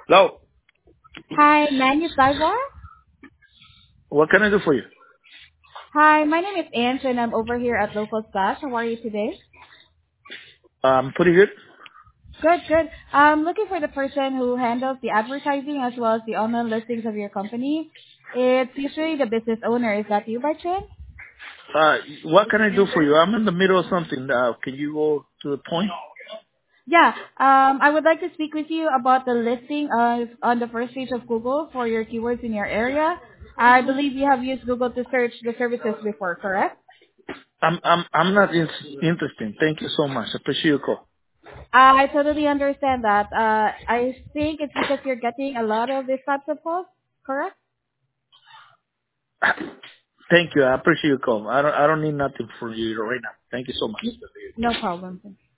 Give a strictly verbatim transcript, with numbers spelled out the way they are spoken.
Hello. Hi, Manny Sagar. What can I do for you? Hi, my name is Ange and I'm over here at Local Stash. How are you today? Um, pretty good. Good, good. I'm looking for the person who handles the advertising as well as the online listings of your company. It's usually the business owner. Is that you by chance? Uh, what can I do for you? I'm in the middle of something. Uh, can you go to the point? Yeah, um, I would like to speak with you about the listing of, on the first page of Google for your keywords in your area. I believe you have used Google to search the services before, correct? I'm I'm I'm not in, interested. Thank you so much. Appreciate your call. I totally understand that. Uh, I think it's because you're getting a lot of these types of calls, correct? Thank you. I appreciate your call. I don't I don't need nothing from you right now. Thank you so much. No problem.